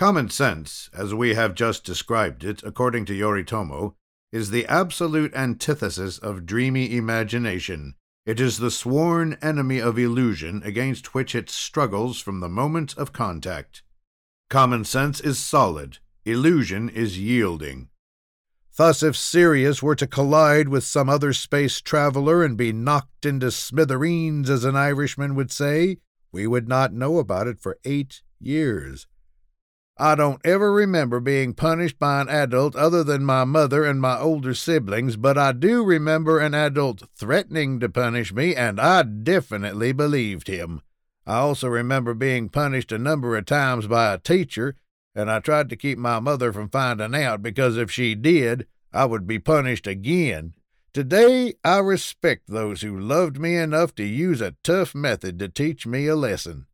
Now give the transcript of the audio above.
Common sense, as we have just described it, according to Yoritomo, is the absolute antithesis of dreamy imagination. It is the sworn enemy of illusion, against which it struggles from the moment of contact. Common sense is solid. Illusion is yielding. Thus, if Sirius were to collide with some other space traveler and be knocked into smithereens, as an Irishman would say, we would not know about it for 8 years. I don't ever remember being punished by an adult other than my mother and my older siblings, but I do remember an adult threatening to punish me, and I definitely believed him. I also remember being punished a number of times by a teacher, and I tried to keep my mother from finding out, because if she did, I would be punished again. Today, I respect those who loved me enough to use a tough method to teach me a lesson.